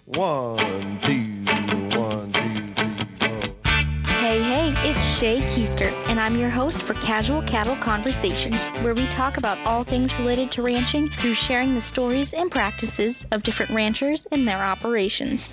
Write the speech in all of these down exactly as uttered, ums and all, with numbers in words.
One, two, one, two, three, four. Hey, hey, it's Shay Keister, and I'm your host for Casual Cattle Conversations, where we talk about all things related to ranching through sharing the stories and practices of different ranchers and their operations.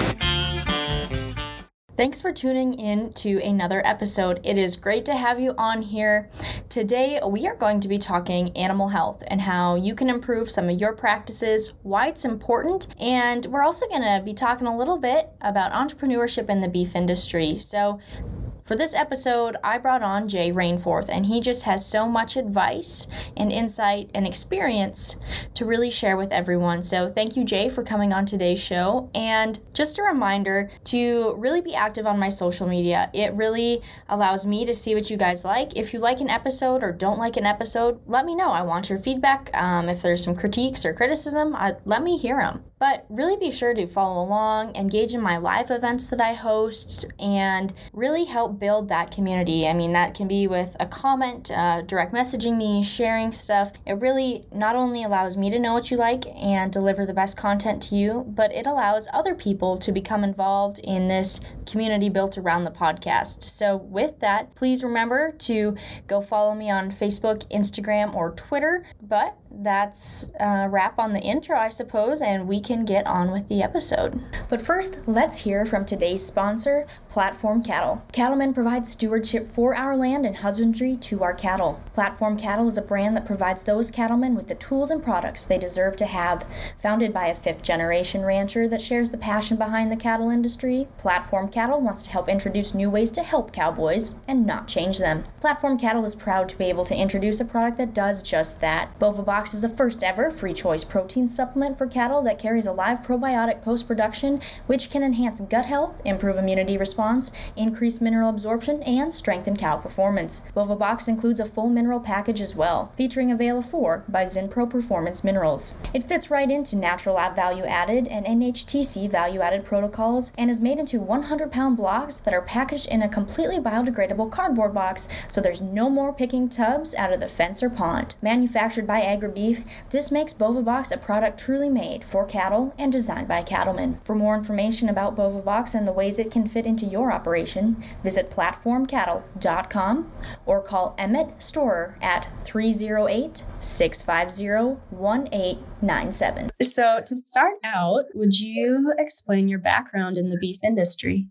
Thanks for tuning in to another episode. It is great to have you on here. Today, we are going to be talking animal health and how you can improve some of your practices, why it's important, and we're also going to be talking a little bit about entrepreneurship in the beef industry. So, for this episode, I brought on Jay Rainforth, and he just has so much advice and insight and experience to really share with everyone. So thank you, Jay, for coming on today's show. And just a reminder to really be active on my social media. It really allows me to see what you guys like. If you like an episode or don't like an episode, let me know. I want your feedback. Um, if there's some critiques or criticism, I, let me hear them. But really be sure to follow along, engage in my live events that I host, and really help build that community. I mean, that can be with a comment, uh, direct messaging me, sharing stuff. It really not only allows me to know what you like and deliver the best content to you, but it allows other people to become involved in this community built around the podcast. So with that, please remember to go follow me on Facebook, Instagram, or Twitter. But that's a wrap on the intro, I suppose, and we can get on with the episode. But first, let's hear from today's sponsor, Platform Cattle. Cattlemen provide stewardship for our land and husbandry to our cattle. Platform Cattle is a brand that provides those cattlemen with the tools and products they deserve to have. Founded by a fifth-generation rancher that shares the passion behind the cattle industry, Platform Cattle wants to help introduce new ways to help cowboys and not change them. Platform Cattle is proud to be able to introduce a product that does just that. BovaBox is the first ever free choice protein supplement for cattle that carries a live probiotic post-production, which can enhance gut health, improve immunity response, increase mineral absorption, and strengthen cow performance. BovaBox includes a full mineral package as well, featuring Avela four by Zinpro Performance Minerals. It fits right into natural value added and N H T C value added protocols and is made into one hundred pound blocks that are packaged in a completely biodegradable cardboard box, so there's no more picking tubs out of the fence or pond. Manufactured by AgriBeef, this makes BovaBox a product truly made for cattle and designed by cattlemen. For more information about BovaBox and the ways it can fit into your operation, visit platform cattle dot com or call Emmett Storer at three oh eight, six five zero, one eight nine seven. So to start out, would you explain your background in the beef industry?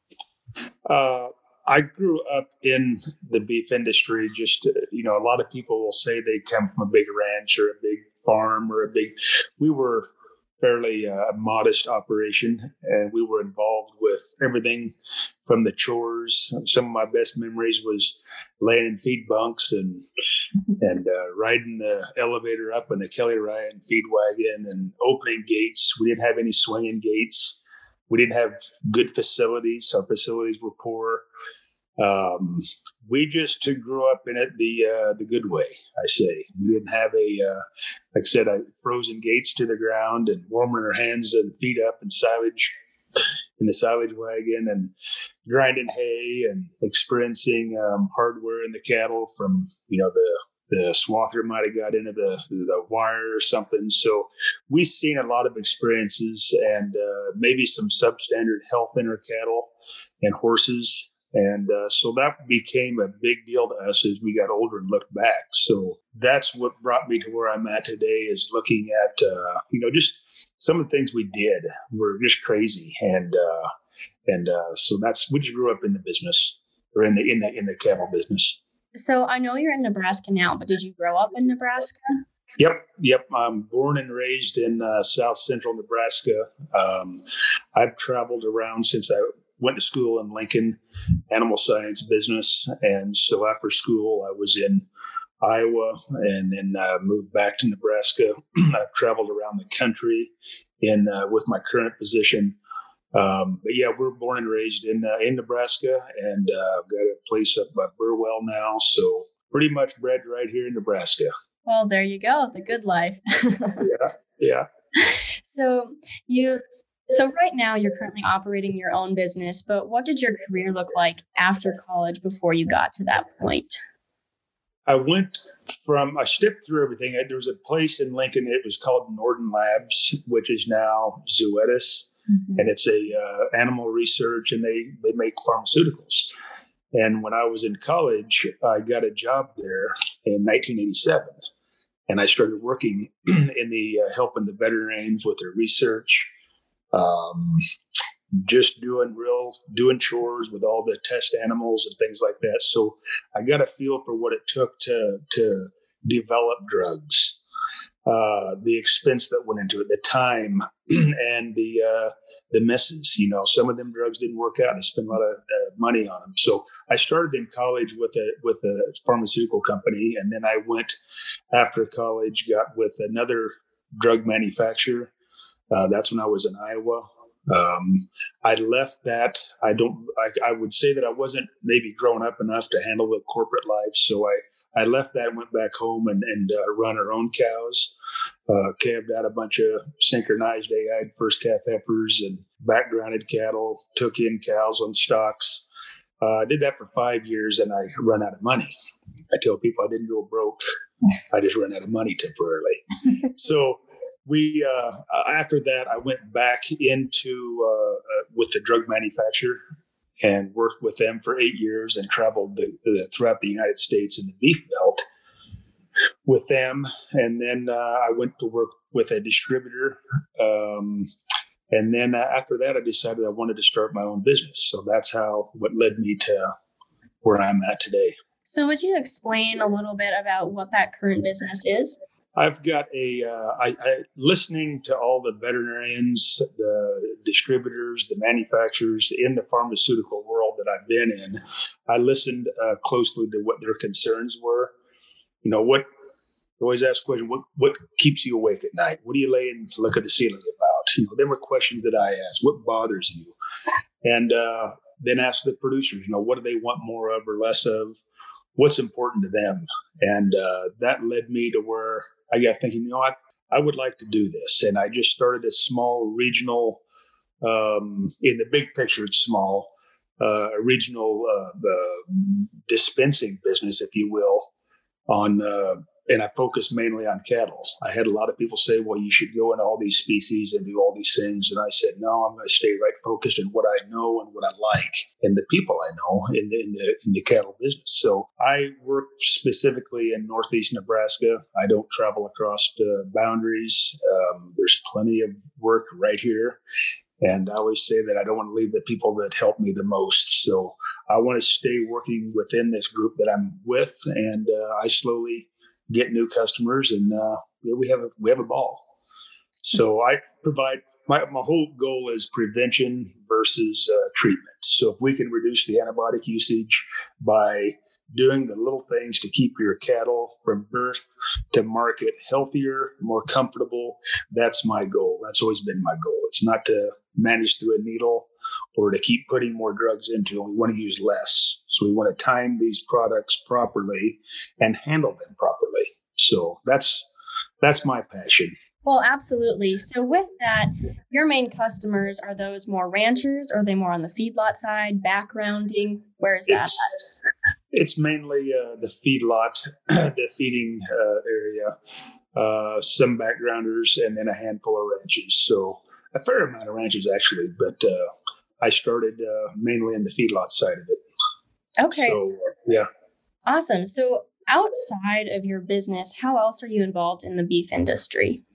Uh, I grew up in the beef industry. Just, uh, you know, a lot of people will say they come from a big ranch or a big farm or a big, we were fairly uh, modest operation, and we were involved with everything from the chores. Some of my best memories was laying in feed bunks and and uh, riding the elevator up in the Kelly Ryan feed wagon and opening gates. We didn't have any swinging gates. We didn't have good facilities. Our facilities were poor. Um, we just grew up in it the uh, the good way, I say. We didn't have a, uh, like I said, a frozen gates to the ground and warming our hands and feet up in silage, in the silage wagon, and grinding hay and experiencing um, hardware in the cattle from, you know, the the swather might have got into the, the wire or something. So we've seen a lot of experiences and uh, maybe some substandard health in our cattle and horses. And uh, so that became a big deal to us as we got older and looked back. So that's what brought me to where I'm at today, is looking at, uh, you know, just some of the things we did were just crazy. And uh, and uh, so that's, we just grew up in the business, or in the in the in the cattle business. So I know you're in Nebraska now, but did you grow up in Nebraska? Yep. Yep. I'm born and raised in uh, South Central Nebraska. Um, I've traveled around since I went to school in Lincoln, animal science business. And so after school, I was in Iowa and then uh, moved back to Nebraska. I've traveled around the country in uh, with my current position. Um, but yeah, we're born and raised in uh, in Nebraska, and uh, I've got a place up by Burwell now. So pretty much bred right here in Nebraska. Well, there you go. The good life. yeah. Yeah. So you, so right now you're currently operating your own business, but what did your career look like after college before you got to that point? I went from, I stepped through everything. There was a place in Lincoln, it was called Norden Labs, which is now Zoetis. Mm-hmm. and it's a uh, animal research, and they they make pharmaceuticals. And when I was in college, I got a job there in nineteen eighty-seven, and I started working in the uh, helping the veterinarians with their research, um, just doing real doing chores with all the test animals and things like that. So I got a feel for what it took to to develop drugs. Uh, the expense that went into it, the time, and the uh, the messes. You know, some of them drugs didn't work out, and I spent a lot of uh, money on them. So I started in college with a with a pharmaceutical company, and then I went after college, got with another drug manufacturer. Uh, that's when I was in Iowa. Um, I left that. I don't. I, I would say that I wasn't maybe grown up enough to handle the corporate life, so I, I left that and went back home and and uh, run our own cows. Uh, calved out a bunch of synchronized A I first calf heifers and backgrounded cattle. Took in cows on stocks. Uh, I did that for five years, and I run out of money. I tell people I didn't go broke. I just ran out of money temporarily. So. We uh, after that, I went back into uh, uh, with the drug manufacturer and worked with them for eight years and traveled the, the, throughout the United States in the beef belt with them. And then uh, I went to work with a distributor. Um, and then uh, after that, I decided I wanted to start my own business. So that's how what led me to where I'm at today. So would you explain a little bit about what that current business is? I've got a, uh, I, I, listening to all the veterinarians, the distributors, the manufacturers in the pharmaceutical world that I've been in, I listened uh, closely to what their concerns were. You know, what, I always ask the question, what, what keeps you awake at night? What do you lay and look at the ceiling about? You know, them were questions that I asked. What bothers you? And uh, then ask the producers, you know, what do they want more of or less of? What's important to them? And uh, that led me to where I got thinking, you know, I, I would like to do this. And I just started a small regional, um, in the big picture, it's small, uh, a regional uh, uh, dispensing business, if you will, on, uh, and I focused mainly on cattle. I had a lot of people say, well, you should go into all these species and do all these things. And I said, no, I'm going to stay right focused on what I know and what I like and the people I know in the, in the, in the cattle business. So I work specifically in Northeast Nebraska. I don't travel across uh, boundaries. Um, there's plenty of work right here. And I always say that I don't want to leave the people that help me the most. So I want to stay working within this group that I'm with. And uh, I slowly get new customers, and uh, we have a, we have a ball. So I provide my my whole goal is prevention versus uh, treatment. So if we can reduce the antibiotic usage by doing the little things to keep your cattle from birth to market healthier, more comfortable, that's my goal. That's always been my goal. It's not to manage through a needle or to keep putting more drugs into them. We want to use less. So we want to time these products properly and handle them properly. So that's that's my passion. Well, absolutely. So with that, your main customers, are those more ranchers? Or are they more on the feedlot side, backgrounding? Where is that? It's, it's mainly uh, the feedlot, the feeding uh, area, uh, some backgrounders, and then a handful of ranches. So a fair amount of ranches, actually, but uh, I started uh, mainly in the feedlot side of it. Okay. So, uh, yeah. Awesome. So outside of your business, how else are you involved in the beef industry?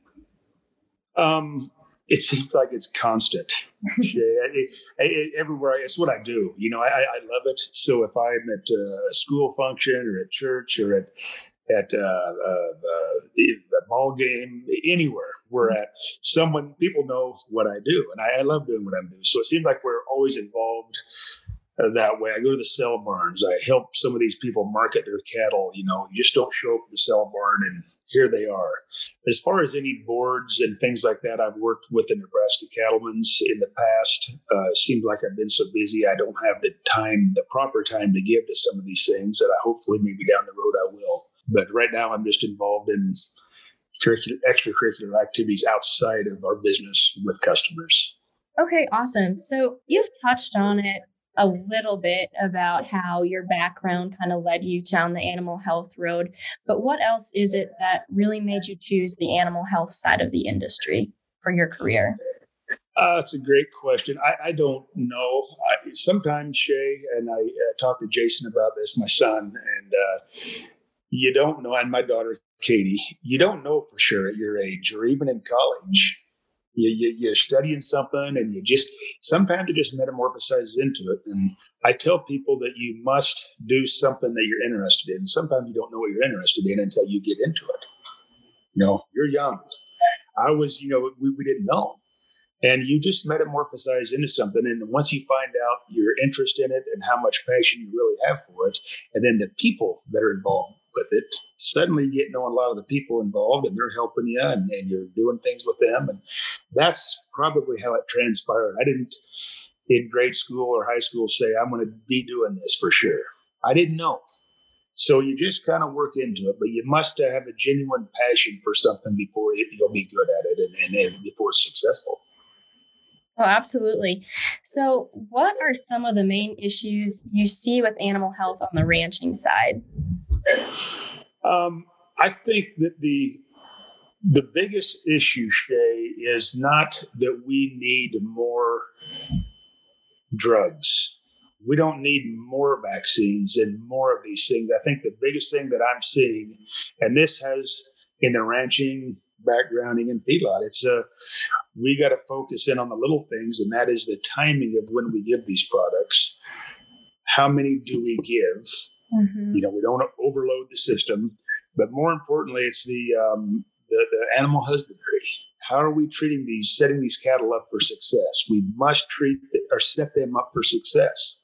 Um, it seems like it's constant. it, it, it, everywhere, it's what I do. You know, I, I love it. So if I'm at a school function or at church or at at uh, uh, uh, a ball game, anywhere we're at, someone, people know what I do, and I, I love doing what I'm doing. So it seems like we're always involved uh, that way. I go to the sale barns. I help some of these people market their cattle. You know, you just don't show up at the sale barn and here they are. As far as any boards and things like that, I've worked with the Nebraska Cattlemen's in the past. Uh, it seems like I've been so busy, I don't have the time, the proper time to give to some of these things that I hopefully maybe down the road I will. But right now I'm just involved in curricular, extracurricular activities outside of our business with customers. Okay, awesome. So you've touched on it a little bit about how your background kind of led you down the animal health road, but what else is it that really made you choose the animal health side of the industry for your career? Uh, that's a great question. I, I don't know. I, sometimes, Shay, and I uh, talked to Jason about this, my son, and uh, you don't know, and my daughter, Katie, you don't know for sure at your age or even in college. You, you, you're studying something and you just, sometimes it just metamorphosizes into it. And I tell people that you must do something that you're interested in. Sometimes you don't know what you're interested in until you get into it. You know, you're young. I was, you know, we, we didn't know. And you just metamorphosize into something. And once you find out your interest in it and how much passion you really have for it, and then the people that are involved with it, suddenly you get to know a lot of the people involved and they're helping you and, and you're doing things with them. And that's probably how it transpired. I didn't in grade school or high school say, I'm going to be doing this for sure. I didn't know. So you just kind of work into it, but you must have a genuine passion for something before you'll be good at it and, and, and before it's successful. Oh, absolutely. So what are some of the main issues you see with animal health on the ranching side? Um, I think that the the biggest issue, Shay, is not that we need more drugs. We don't need more vaccines and more of these things. I think the biggest thing that I'm seeing, and this has in the ranching, backgrounding, and feedlot, it's a, we got to focus in on the little things, and that is the timing of when we give these products. How many do we give? Mm-hmm. You know, we don't want to overload the system, but more importantly, it's the, um, the the animal husbandry. How are we treating these, setting these cattle up for success? We must treat or set them up for success.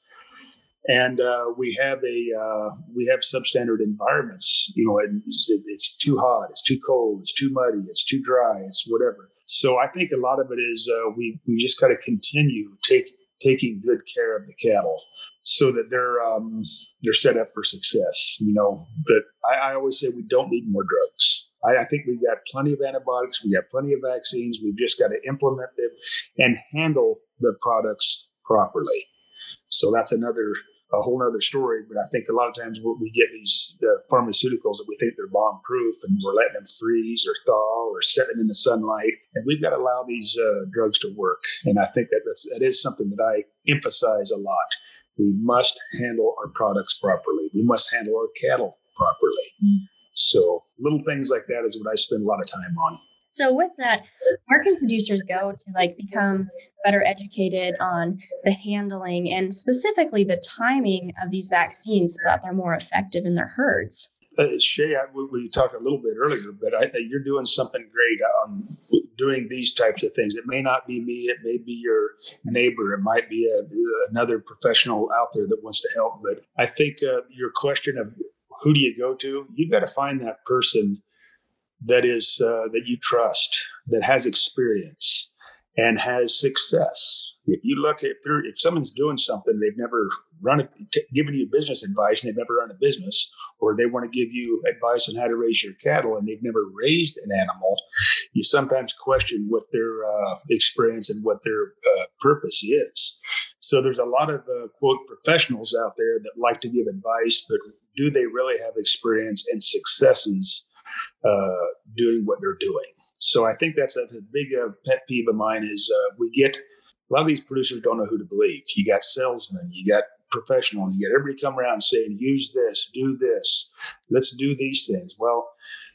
And uh, we have a uh, we have substandard environments. You know, it's, it's too hot, it's too cold, it's too muddy, it's too dry, it's whatever. So I think a lot of it is uh, we we just got to continue take taking good care of the cattle so that they're um, they're set up for success. You know, but I, I always say we don't need more drugs. I, I think we've got plenty of antibiotics, we got plenty of vaccines. We've just got to implement them and handle the products properly. So that's another. a whole nother story, but I think a lot of times we get these uh, pharmaceuticals that we think they're bomb proof and we're letting them freeze or thaw or set them in the sunlight. And we've got to allow these uh, drugs to work. And I think that that's, that is something that I emphasize a lot. We must handle our products properly. We must handle our cattle properly. Mm-hmm. So little things like that is what I spend a lot of time on. So with that, where can producers go to like become better educated on the handling and specifically the timing of these vaccines so that they're more effective in their herds? Uh, Shay, I, we, we talked a little bit earlier, but I, you're doing something great on doing these types of things. It may not be me. It may be your neighbor. It might be a, another professional out there that wants to help. But I think uh, your question of who do you go to, you've got to find that person that is uh, that you trust, that has experience and has success. If you look at if someone's doing something, they've never run a, t- given you business advice and they've never run a business, or they want to give you advice on how to raise your cattle and they've never raised an animal, you sometimes question what their uh, experience and what their uh, purpose is. So there's a lot of uh, quote professionals out there that like to give advice, but do they really have experience and successes uh, doing what they're doing? So I think that's a, a big uh, pet peeve of mine is uh, we get, a lot of these producers don't know who to believe. You got salesmen, you got professionals, you got everybody come around saying, use this, do this, let's do these things. Well,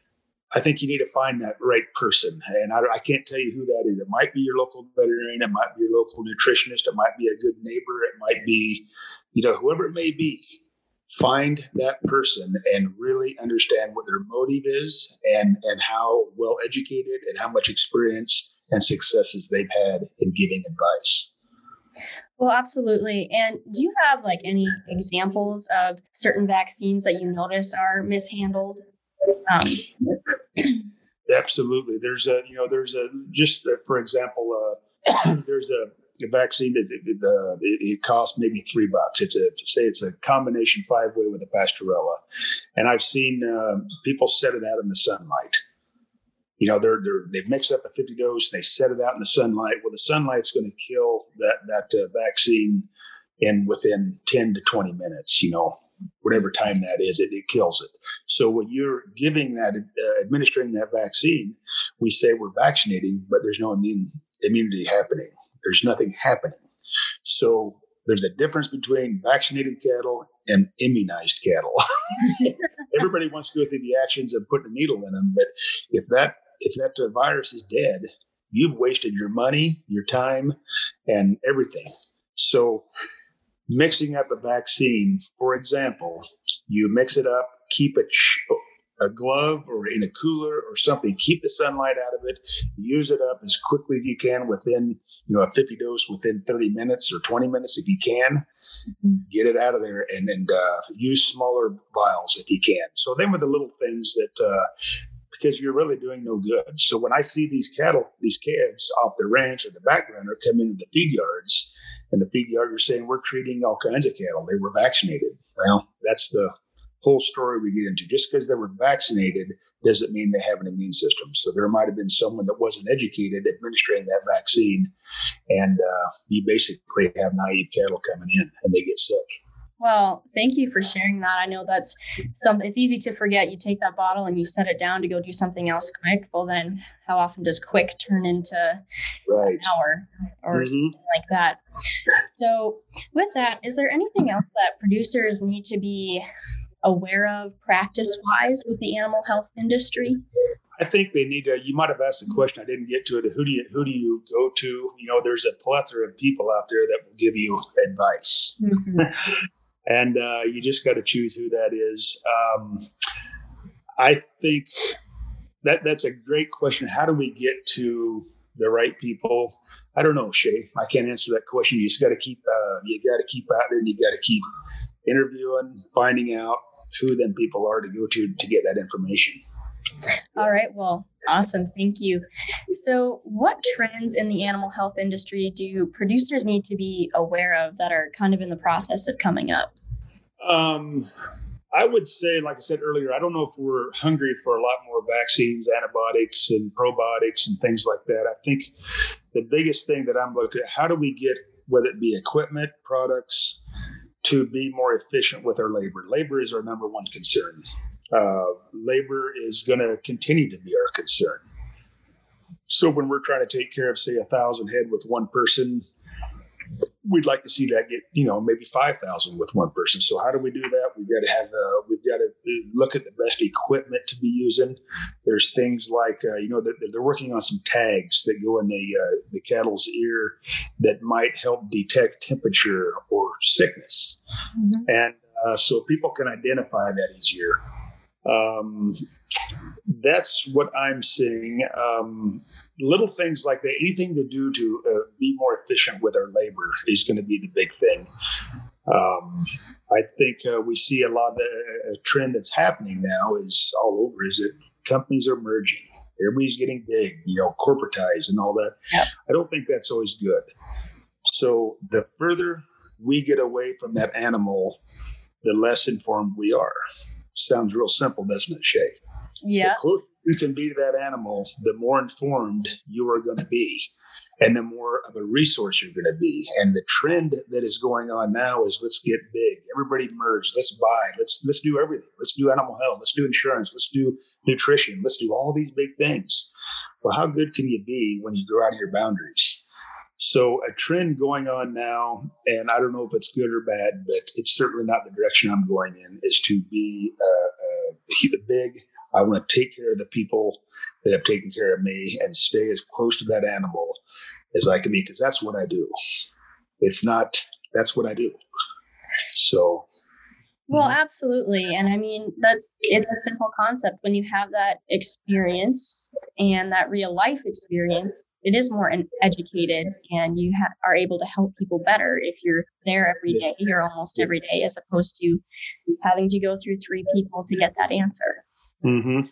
I think you need to find that right person. And I, I can't tell you who that is. It might be your local veterinarian. It might be your local nutritionist. It might be a good neighbor. It might be, you know, whoever it may be. Find that person and really understand what their motive is and, and how well educated and how much experience and successes they've had in giving advice. Well, absolutely. And do you have like any examples of certain vaccines that you notice are mishandled? Um, Absolutely. There's a, you know, there's a, just uh, for example, uh, there's a, a vaccine that it, uh, it, it costs maybe three bucks. It's a, say it's a combination five way with a Pastorella. And I've seen uh, people set it out in the sunlight. You know, they're, they're, they've mixed up a fifty dose, they set it out in the sunlight. Well, the sunlight's going to kill that, that uh, vaccine in within ten to twenty minutes, you know, whatever time that is, it, it kills it. So when you're giving that, uh, administering that vaccine, we say we're vaccinating, but there's no immune, immunity happening. There's nothing happening. So there's a difference between vaccinated cattle and immunized cattle. Everybody wants to go through the actions of putting a needle in them, but if that if that uh, virus is dead, you've wasted your money, your time, and everything. So mixing up a vaccine, for example, you mix it up, keep it sh- a glove or in a cooler or something, keep the sunlight out of it, use it up as quickly as you can within, you know, a fifty dose within thirty minutes or twenty minutes if you can. Mm-hmm. Get it out of there and, and uh, use smaller vials if you can. So them are the little things that, uh, because you're really doing no good. So when I see these cattle, these calves off the ranch or the background are coming into the feed yards, and the feed yard are saying, we're treating all kinds of cattle. They were vaccinated. Well, that's the whole story we get into. Just because they were vaccinated doesn't mean they have an immune system. So there might have been someone that wasn't educated administering that vaccine, and uh, you basically have naive cattle coming in and they get sick. Well, thank you for sharing that. I know that's something, it's easy to forget. You take that bottle and you set it down to go do something else quick. Well, then how often does quick turn into right. an hour or mm-hmm. something like that? So with that, is there anything else that producers need to be aware of practice-wise with the animal health industry? I think they need to, you might have asked the question, I didn't get to it. Who do you, who do you go to? You know, there's a plethora of people out there that will give you advice. Mm-hmm. And uh, you just got to choose who that is. Um, I think that that's a great question. How do we get to the right people? I don't know, Shay. I can't answer that question. You just got to keep. Uh, you got to keep out there, and you got to keep interviewing, finding out who them people are to go to to get that information. All right. Well, awesome. Thank you. So what trends in the animal health industry do producers need to be aware of that are kind of in the process of coming up? Um, I would say, like I said earlier, I don't know if we're hungry for a lot more vaccines, antibiotics, and probiotics and things like that. I think the biggest thing that I'm looking at, how do we get, whether it be equipment, products, to be more efficient with our labor? Labor is our number one concern. Uh, labor is going to continue to be our concern. So when we're trying to take care of, say, a thousand head with one person, we'd like to see that get, you know, maybe five thousand with one person. So how do we do that? We've got to have, uh, we've got to look at the best equipment to be using. There's things like, uh, you know, that they're working on some tags that go in the uh, the cattle's ear that might help detect temperature or sickness, mm-hmm. and uh, so people can identify that easier. Um, that's what I'm seeing. Um, little things like that, anything to do to uh, be more efficient with our labor is going to be the big thing. Um, I think uh, we see a lot of the a trend that's happening now is all over is that companies are merging. Everybody's getting big, you know, corporatized and all that. Yep. I don't think that's always good. So the further we get away from that animal, the less informed we are. Sounds real simple, doesn't it, Shay? Yeah. The closer you can be to that animal, the more informed you are going to be, and the more of a resource you're going to be. And the trend that is going on now is let's get big. Everybody merge. Let's buy. Let's let's do everything. Let's do animal health. Let's do insurance. Let's do nutrition. Let's do all these big things. Well, how good can you be when you grow out of your boundaries? So a trend going on now, and I don't know if it's good or bad, but it's certainly not the direction I'm going in, is to be uh, uh, big. I want to take care of the people that have taken care of me and stay as close to that animal as I can be, because that's what I do. It's not, that's what I do. So. Well, absolutely. And I mean, that's, it's a simple concept. When you have that experience and that real life experience, it is more educated, and you ha- are able to help people better if you're there every day or almost every day, as opposed to having to go through three people to get that answer. Mm-hmm.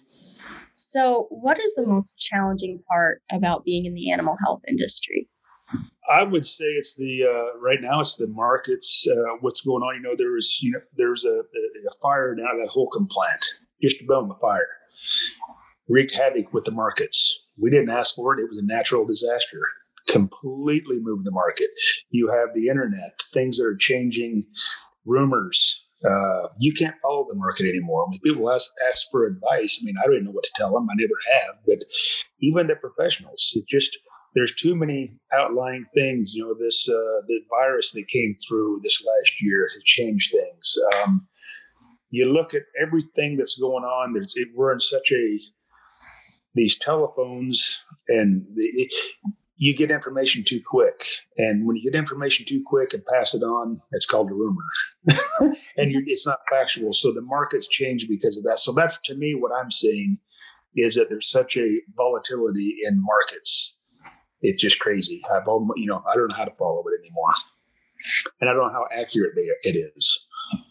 So what is the most challenging part about being in the animal health industry? I would say it's the, uh, right now it's the markets, uh, what's going on. You know, there was, you know, there's a, a fire down at that Holcomb plant, just a boom, a fire, wreaked havoc with the markets. We didn't ask for it. It was a natural disaster. Completely moved the market. You have the internet, things that are changing, rumors. Uh, you can't follow the market anymore. When people ask, ask for advice, I mean, I don't even know what to tell them. I never have. But even the professionals, it just there's too many outlying things. You know, this uh, the virus that came through this last year has changed things. Um, you look at everything that's going on. There's, it, we're in such a these telephones, and the, it, you get information too quick. And when you get information too quick and pass it on, it's called a rumor, and you're, it's not factual. So the market's changed because of that. So that's, to me, what I'm seeing is that there's such a volatility in markets. It's just crazy. I've, you know, I don't know how to follow it anymore, and I don't know how accurate they, it is.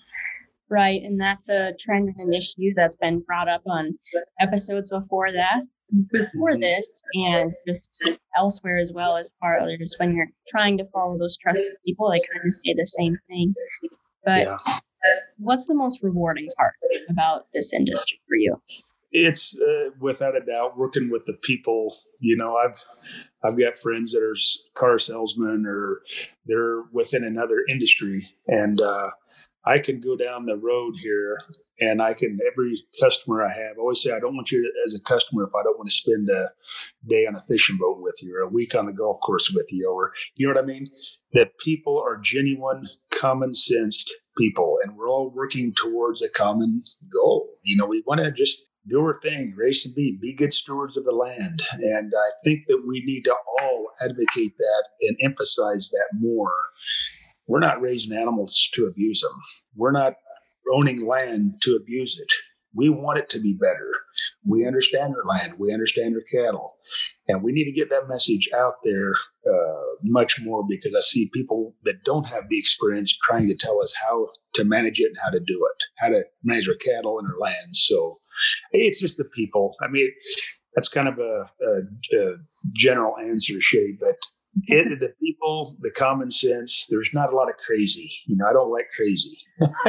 Right, and that's a trend and an issue that's been brought up on episodes before that, before this, and just elsewhere as well, as far as when you're trying to follow those trusted people, they kind of say the same thing. But yeah. What's the most rewarding part about this industry for you? It's uh, without a doubt working with the people. You know, I've I've got friends that are car salesmen, or they're within another industry, and uh, I can go down the road here, and I can, every customer I have, I always say, I don't want you to, as a customer, if I don't want to spend a day on a fishing boat with you, or a week on the golf course with you, or you know what I mean? That people are genuine, common sensed people, and we're all working towards a common goal. You know, we want to just do our thing, race and be, be good stewards of the land. And I think that we need to all advocate that and emphasize that more. We're not raising animals to abuse them. We're not owning land to abuse it. We want it to be better. We understand our land. We understand our cattle. And we need to get that message out there uh, much more, because I see people that don't have the experience trying to tell us how to manage it and how to do it, how to manage our cattle and our land. So it's just the people. I mean, that's kind of a, a, a general answer, Shay, but it, the people, the common sense, there's not a lot of crazy. You know, I don't like crazy.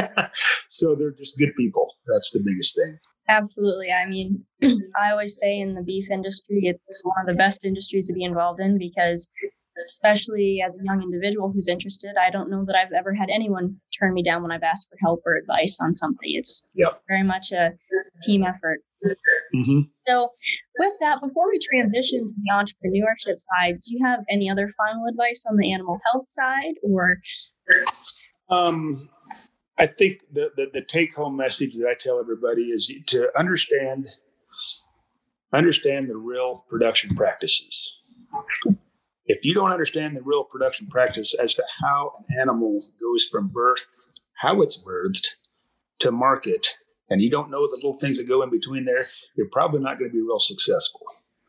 So they're just good people. That's the biggest thing. Absolutely. I mean, I always say in the beef industry, it's one of the best industries to be involved in, because especially as a young individual who's interested, I don't know that I've ever had anyone turn me down when I've asked for help or advice on something. It's yep. very much a team effort. Mm-hmm. So with that, before we transition to the entrepreneurship side, do you have any other final advice on the animal health side? Or um, I think the, the, the take-home message that I tell everybody is to understand, understand the real production practices. If you don't understand the real production practice as to how an animal goes from birth, how it's birthed, to market, and you don't know the little things that go in between there, you're probably not going to be real successful.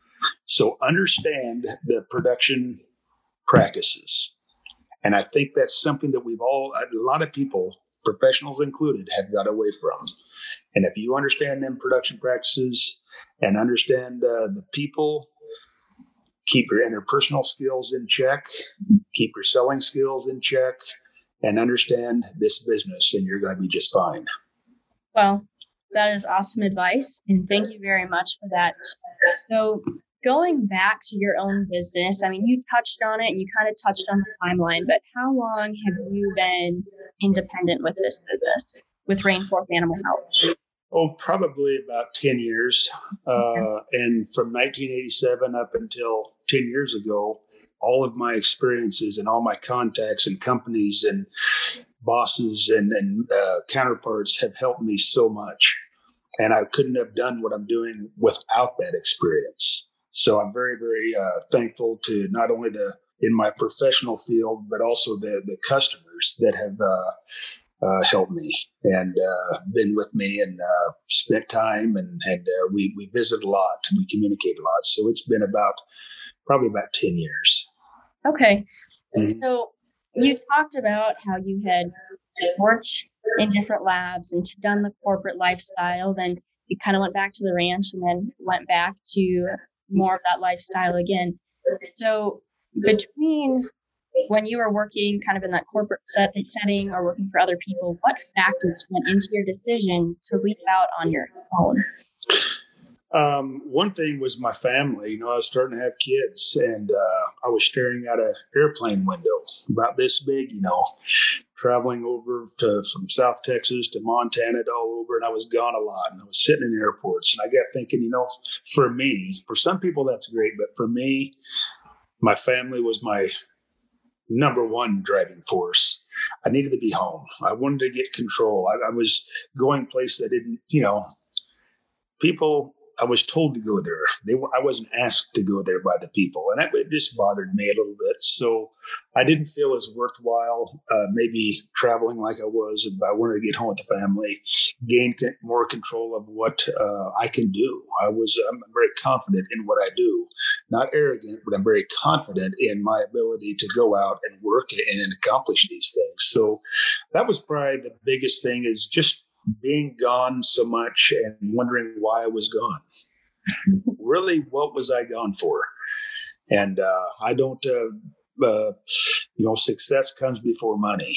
So understand the production practices. And I think that's something that we've all, a lot of people, professionals included, have got away from. And if you understand them production practices and understand uh, the people, keep your interpersonal skills in check, keep your selling skills in check, and understand this business, and you're going to be just fine. Well, that is awesome advice, and thank you very much for that. So going back to your own business, I mean, you touched on it, and you kind of touched on the timeline, but how long have you been independent with this business, with Rainforth Animal Health? Oh, probably about ten years. Okay. Uh, and from nineteen eighty-seven up until ten years ago, all of my experiences and all my contacts and companies and bosses and, and uh, counterparts have helped me so much. And I couldn't have done what I'm doing without that experience. So I'm very, very uh, thankful to not only the in my professional field, but also the, the customers that have uh, Uh, helped me and uh, been with me and uh, spent time and, and uh, we, we visit a lot. We communicate a lot. So it's been about probably about ten years. Okay. Mm-hmm. So you talked about how you had worked in different labs and done the corporate lifestyle. Then you kind of went back to the ranch and then went back to more of that lifestyle again. So between when you were working kind of in that corporate set, setting or working for other people, what factors went into your decision to leap out on your own? Um, one thing was my family. You know, I was starting to have kids, and uh, I was staring out an airplane window about this big, you know, traveling over to from South Texas to Montana to all over, and I was gone a lot, and I was sitting in airports, and I got thinking, you know, for me, for some people that's great, but for me, my family was my number one driving force. I needed to be home. I wanted to get control. I, I was going places I didn't, you know, people, I was told to go there. They were, I wasn't asked to go there by the people. And that it just bothered me a little bit. So I didn't feel as worthwhile, uh, maybe traveling like I was. I wanted to get home with the family, gain more control of what uh, I can do. I was, I'm very confident in what I do, not arrogant, but I'm very confident in my ability to go out and work and, and accomplish these things. So that was probably the biggest thing, is just being gone so much and wondering why I was gone. Really, what was I gone for? And uh, I don't, uh, uh, you know, success comes before money.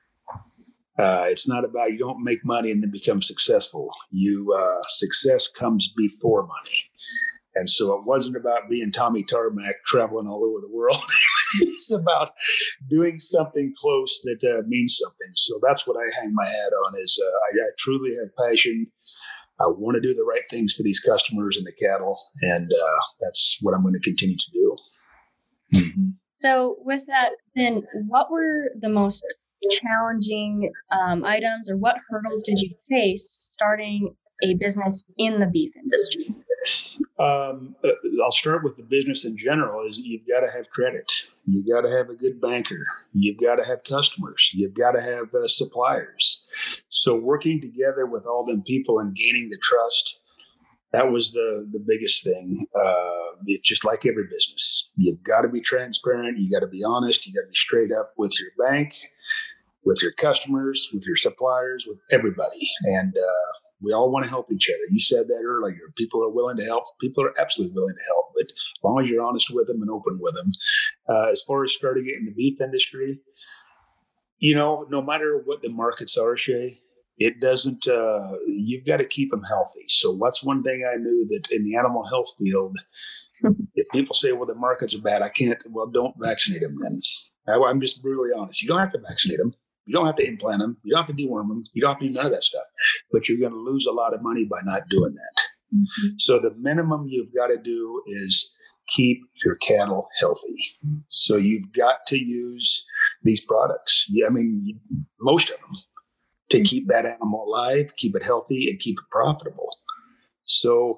Uh, it's not about, you don't make money and then become successful. You uh, success comes before money. And so it wasn't about being Tommy Tarmac traveling all over the world. It's about doing something close that uh, means something. So that's what I hang my hat on, is uh, I, I truly have passion. I want to do the right things for these customers and the cattle. And uh, that's what I'm going to continue to do. Mm-hmm. So with that, then what were the most challenging um, items, or what hurdles did you face starting a business in the beef industry? Um, I'll start with the business in general. Is you've got to have credit. You got to have a good banker. You've got to have customers. You've got to have uh, suppliers. So working together with all them people and gaining the trust, that was the the biggest thing. Uh, it's just like every business. You've got to be transparent. You got to be honest. You got to be straight up with your bank, with your customers, with your suppliers, with everybody. And uh, we all want to help each other. You said that earlier. People are willing to help. People are absolutely willing to help. But as long as you're honest with them and open with them. Uh, as far as starting it in the beef industry, you know, no matter what the markets are, Shay, it doesn't, uh, you've got to keep them healthy. So that's one thing I knew, that in the animal health field, if people say, well, the markets are bad, I can't, well, don't vaccinate them then. I, I'm just brutally honest. You don't have to vaccinate them. You don't have to implant them. You don't have to deworm them. You don't have to do none of that stuff. But you're going to lose a lot of money by not doing that. Mm-hmm. So the minimum you've got to do is keep your cattle healthy. So you've got to use these products. Yeah, I mean, most of them, to mm-hmm. keep that animal alive, keep it healthy, and keep it profitable. So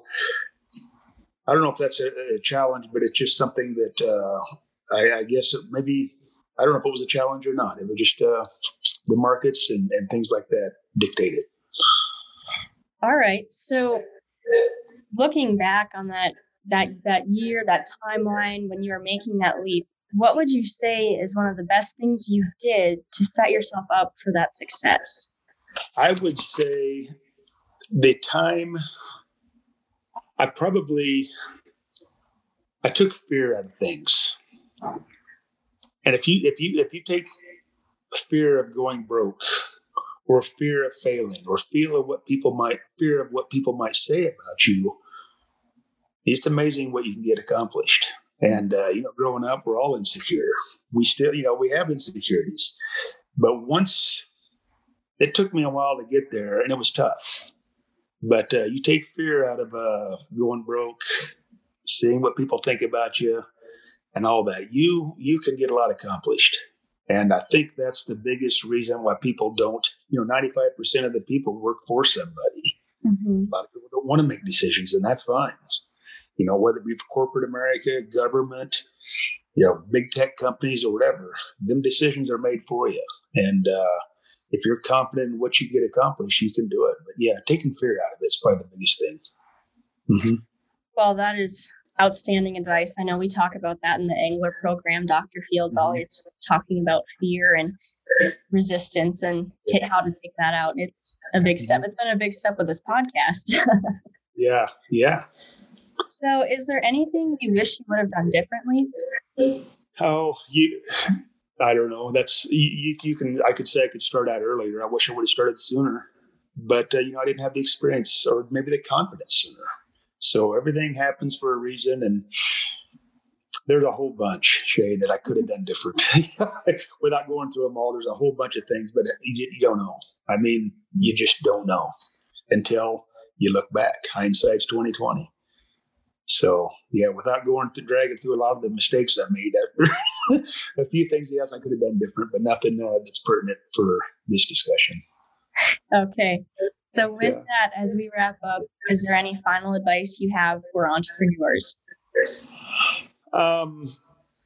I don't know if that's a, a challenge, but it's just something that uh, I, I guess maybe, I don't know if it was a challenge or not. It was just uh, the markets and, and things like that dictated. All right. So looking back on that that that year, that timeline when you were making that leap, what would you say is one of the best things you did to set yourself up for that success? I would say the time I probably I took fear out of things. And if you if you if you take fear of going broke, or fear of failing, or fear of what people might fear of what people might say about you, it's amazing what you can get accomplished. And uh, you know, growing up, we're all insecure. We still, you know, we have insecurities. But once, it took me a while to get there, and it was tough. But uh, you take fear out of uh, going broke, seeing what people think about you, and all that, you you can get a lot accomplished. And I think that's the biggest reason why people don't, you know, ninety-five percent of the people work for somebody. Mm-hmm. A lot of people don't want to make decisions, and that's fine. You know, whether it be for corporate America, government, you know, big tech companies or whatever, them decisions are made for you. And uh, if you're confident in what you get accomplished, you can do it. But yeah, taking fear out of it is probably the biggest thing. Mm-hmm. Well, that is outstanding advice. I know we talk about that in the Angler program. Doctor Fields mm-hmm. always talking about fear and resistance and t- how to take that out. It's a big step. It's been a big step with this podcast. yeah, yeah. So is there anything you wish you would have done differently? Oh, you, I don't know. That's, you, you can, I could say I could start out earlier. I wish I would have started sooner, but uh, you know, I didn't have the experience or maybe the confidence sooner. So everything happens for a reason. And there's a whole bunch, Shay, that I could have done different without going through them all. There's a whole bunch of things, but you, you don't know. I mean, you just don't know until you look back. Hindsight's twenty twenty. So yeah, without going through dragging through a lot of the mistakes I made, a few things yes I could have done different, but nothing uh, that's pertinent for this discussion. Okay. So with Yeah. that, as we wrap up, is there any final advice you have for entrepreneurs? Um,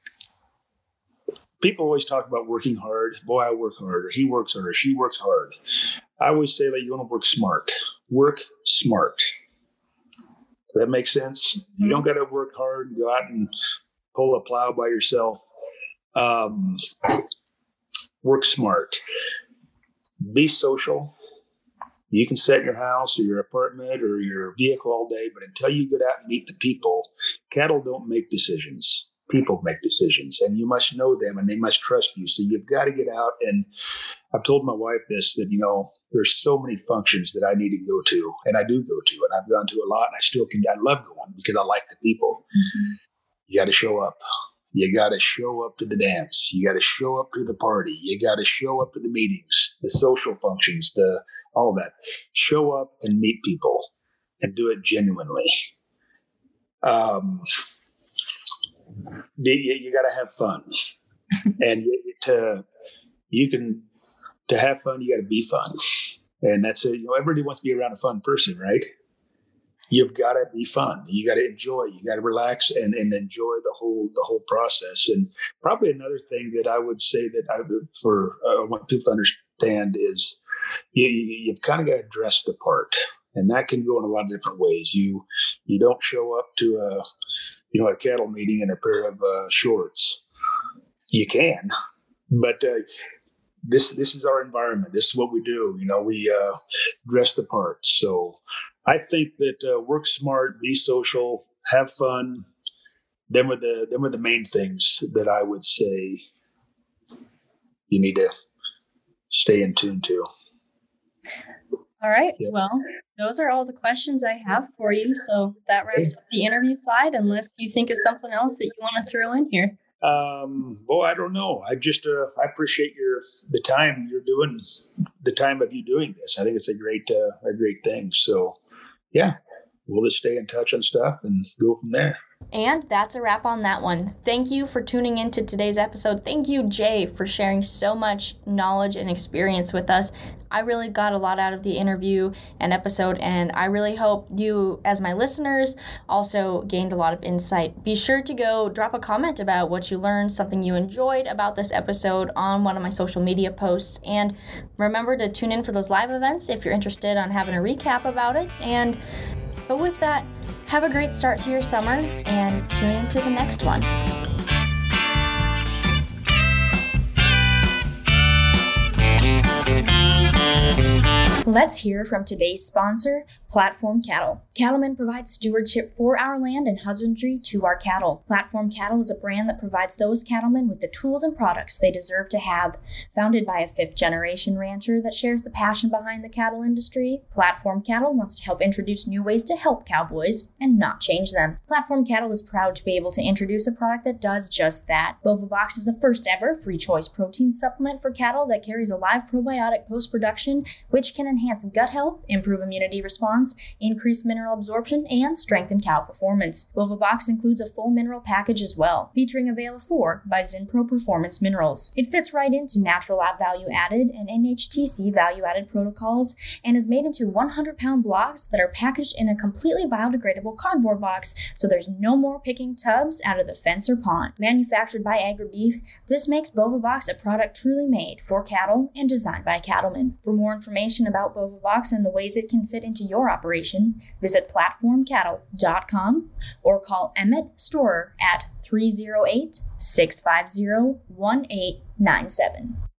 people always talk about working hard. Boy, I work hard, or he works hard, or she works hard. I always say that you want to work smart. Work smart. Does that make sense? Mm-hmm. You don't got to work hard and go out and pull a plow by yourself. Um, work smart. Be social. You can sit in your house or your apartment or your vehicle all day, but until you get out and meet the people, cattle don't make decisions. People make decisions, and you must know them, and they must trust you. So you've got to get out. And I've told my wife this, that, you know, there's so many functions that I need to go to, and I do go to, and I've gone to a lot, and I still can. I love going because I like the people. Mm-hmm. You got to show up. You got to show up to the dance. You got to show up to the party. You got to show up to the meetings, the social functions, the all that. Show up and meet people and do it genuinely. Um, you, you got to have fun, and to you can to have fun. You got to be fun, and that's it. You know, everybody wants to be around a fun person, right? You've got to be fun. You got to enjoy. You got to relax and, and enjoy the whole the whole process. And probably another thing that I would say that I would, for uh, what people to understand is you, you, you've kind of got to dress the part, and that can go in a lot of different ways. You you don't show up to a you know a cattle meeting in a pair of uh, shorts. You can, but uh, this this is our environment. This is what we do. You know, we uh, dress the part. So I think that uh, work smart, be social, have fun. Them are the them are the main things that I would say you need to stay in tune to. All right. Yep. Well, those are all the questions I have for you. So that wraps up the interview side, unless you think of something else that you want to throw in here. Um, well, I don't know. I just, uh, I appreciate your, the time you're doing, the time of you doing this. I think it's a great, uh, a great thing. So yeah, we'll just stay in touch on stuff and go from there. And that's a wrap on that one. Thank you for tuning into today's episode. Thank you, Jay, for sharing so much knowledge and experience with us. I really got a lot out of the interview and episode, and I really hope you, as my listeners, also gained a lot of insight. Be sure to go drop a comment about what you learned, something you enjoyed about this episode on one of my social media posts. And remember to tune in for those live events if you're interested on having a recap about it. And but with that, have a great start to your summer and tune into the next one. Let's hear from today's sponsor, Platform Cattle. Cattlemen provide stewardship for our land and husbandry to our cattle. Platform Cattle is a brand that provides those cattlemen with the tools and products they deserve to have. Founded by a fifth-generation rancher that shares the passion behind the cattle industry, Platform Cattle wants to help introduce new ways to help cowboys and not change them. Platform Cattle is proud to be able to introduce a product that does just that. BovaBox is the first ever free choice protein supplement for cattle that carries a live probiotic post-production, which can enhance gut health, improve immunity response, increase mineral absorption, and strengthen cow performance. BovaBox includes a full mineral package as well, featuring Avela four by Zinpro Performance Minerals. It fits right into Natural Lab Value Added and N H T C Value Added protocols and is made into one hundred pound blocks that are packaged in a completely biodegradable cardboard box, so there's no more picking tubs out of the fence or pond. Manufactured by AgriBeef, this makes BovaBox a product truly made for cattle and designed by cattlemen. For more information about BovaBox and the ways it can fit into your operation, visit platform cattle dot com or call Emmett Storer at three oh eight, six five zero, one eight nine seven.